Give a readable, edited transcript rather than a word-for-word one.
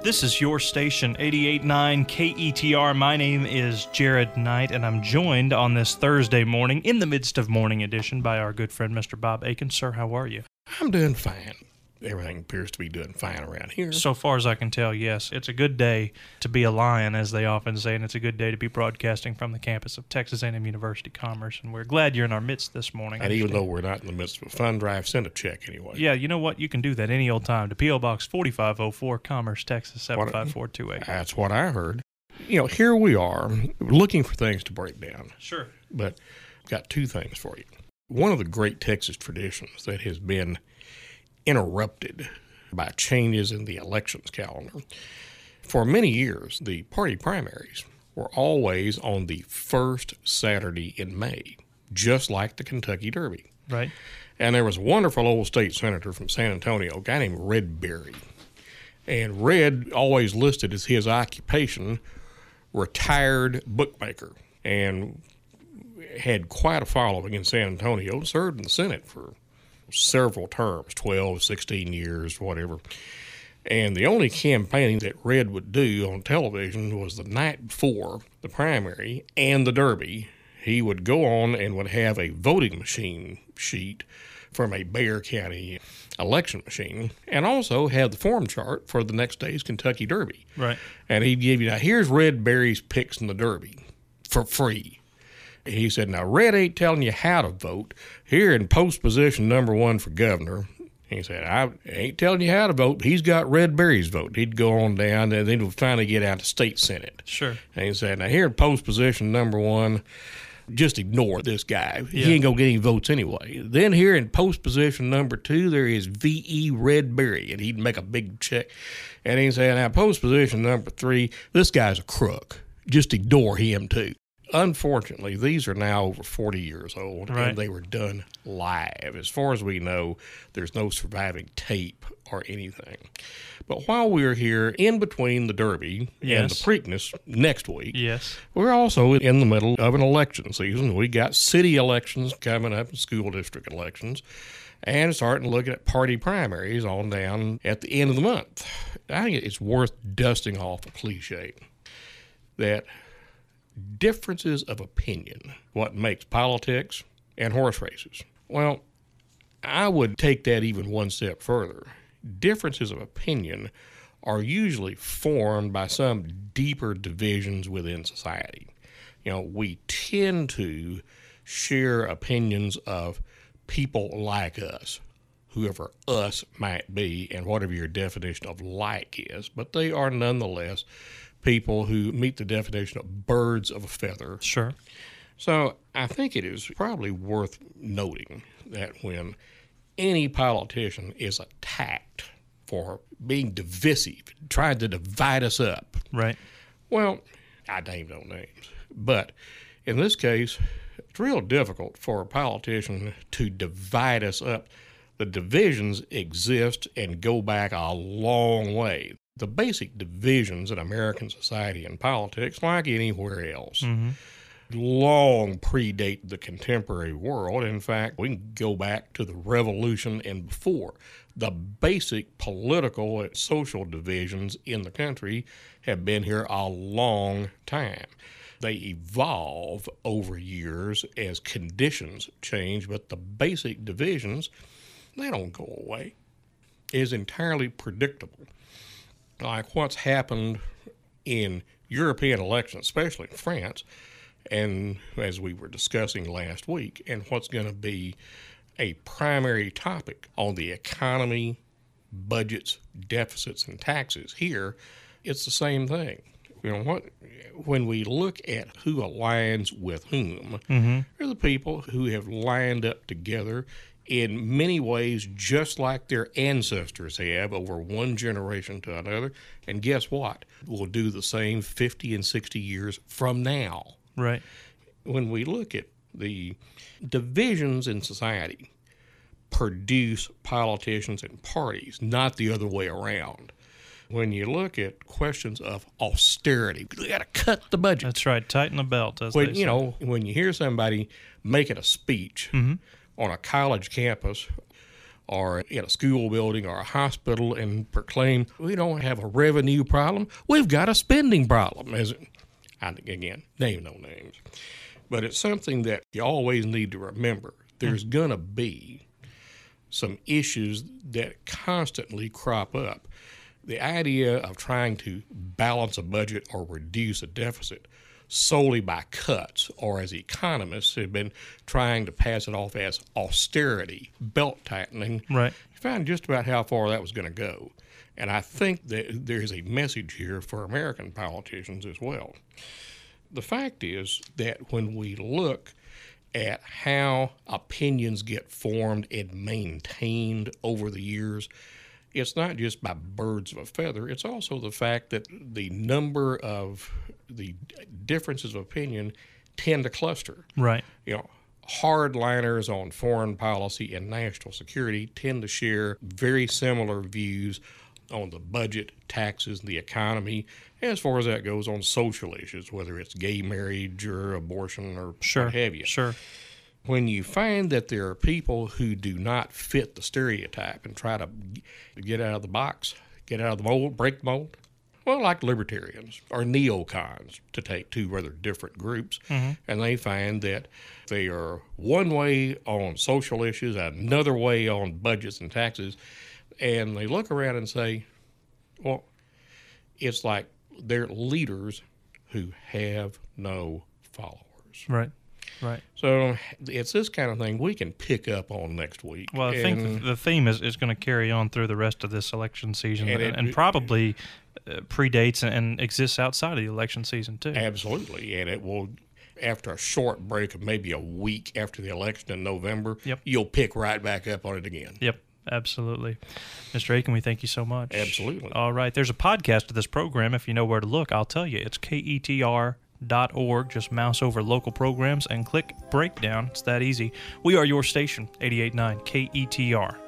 This is your station, 88.9 KETR. My name is Jared Knight, and I'm joined on this Thursday morning, in the midst of morning edition, by our good friend, Mr. Bob Aiken. Sir, how are you? I'm doing fine. Everything appears to be doing fine around here. So far as I can tell, yes. It's a good day to be a lion, as they often say, and it's a good day to be broadcasting from the campus of Texas A&M University Commerce, and we're glad you're in our midst this morning. And even though we're not in the midst of a fund drive, send a check anyway. Yeah, you know what? You can do that any old time to P.O. Box 4504, Commerce, Texas 75428. That's what I heard. You know, here we are looking for things to break down. Sure. But I've got two things for you. One of the great Texas traditions that has been interrupted by changes in the elections calendar. For many years, the party primaries were always on the first Saturday in May, just like the Kentucky Derby. Right. And there was a wonderful old state senator from San Antonio, a guy named Red Berry. And Red always listed as his occupation retired bookmaker, and had quite a following in San Antonio, served in the Senate for several terms, 12, 16 years, whatever. And the only campaigning that Red would do on television was the night before the primary and the Derby. He would go on and would have a voting machine sheet from a Bexar County election machine, and also have the form chart for the next day's Kentucky Derby. Right. And he'd give you, now here's Red Berry's picks in the Derby for free. He said, now, Red ain't telling you how to vote. Here in post position number 1 for governor, he said, I ain't telling you how to vote. He's got Red Berry's vote. He'd go on down, and then he'd finally get out to state senate. Sure. And he said, now, here in post position number 1, just ignore this guy. Yeah. He ain't going to get any votes anyway. Then here in post position number 2, there is V.E. Red Berry, and he'd make a big check. And he said, now, post position number 3, this guy's a crook. Just ignore him, too. Unfortunately, these are now over 40 years old, right, and they were done live. As far as we know, there's no surviving tape or anything. But while we're here in between the Derby and the Preakness next week, we're also in the middle of an election season. We got city elections coming up and school district elections, and starting to look at party primaries on down at the end of the month. I think it's worth dusting off a cliche that differences of opinion, what makes politics and horse races. Well, I would take that even one step further. Differences of opinion are usually formed by some deeper divisions within society. You know, we tend to share opinions of people like us, whoever us might be, and whatever your definition of like is, but they are nonetheless people who meet the definition of birds of a feather. Sure. So I think it is probably worth noting that when any politician is attacked for being divisive, trying to divide us up. Right. Well, I name no names. But in this case, it's real difficult for a politician to divide us up. The divisions exist and go back a long way. The basic divisions in American society and politics, like anywhere else, long predate the contemporary world. In fact, we can go back to the Revolution and before. The basic political and social divisions in the country have been here a long time. They evolve over years as conditions change, but the basic divisions, they don't go away. It is entirely predictable. Like what's happened in European elections, especially in France, and as we were discussing last week, and what's going to be a primary topic on the economy, budgets, deficits, and taxes here, it's the same thing. You know, when we look at who aligns with whom, they're the people who have lined up together in many ways just like their ancestors have over one generation to another. And guess what? We'll do the same 50 and 60 years from now. Right. When we look at the divisions in society, produce politicians and parties, not the other way around. When you look at questions of austerity, we got to cut the budget. That's right. Tighten the belt, as they say. You know, when you hear somebody making a speech on a college campus or in a school building or a hospital and proclaim, we don't have a revenue problem, we've got a spending problem. Again, name no names. But it's something that you always need to remember. There's going to be some issues that constantly crop up. The idea of trying to balance a budget or reduce a deficit solely by cuts, or as economists have been trying to pass it off as austerity, belt tightening, Right. you find just about how far that was going to go. And I think that there's a message here for American politicians as well. The fact is that when we look at how opinions get formed and maintained over the years, it's not just by birds of a feather. It's also the fact that the number of the differences of opinion tend to cluster. Right. Hardliners on foreign policy and national security tend to share very similar views on the budget, taxes, and the economy, as far as that goes on social issues, whether it's gay marriage or abortion or what have you. Sure. When you find that there are people who do not fit the stereotype and try to get out of the box, get out of the mold, break the mold, well, like libertarians or neocons, to take two rather different groups, and they find that they are one way on social issues, another way on budgets and taxes, and they look around and say, well, it's like they're leaders who have no followers. Right. Right. So it's this kind of thing we can pick up on next week. Well, I think the theme is going to carry on through the rest of this election season and probably predates and exists outside of the election season, too. Absolutely. And it will, after a short break of maybe a week after the election in November, you'll pick right back up on it again. Yep. Absolutely. Mr. Aiken, we thank you so much. Absolutely. All right. There's a podcast of this program. If you know where to look, I'll tell you. It's KETR.org. Just mouse over local programs and click breakdown. It's that easy. We are your station, 88.9 KETR.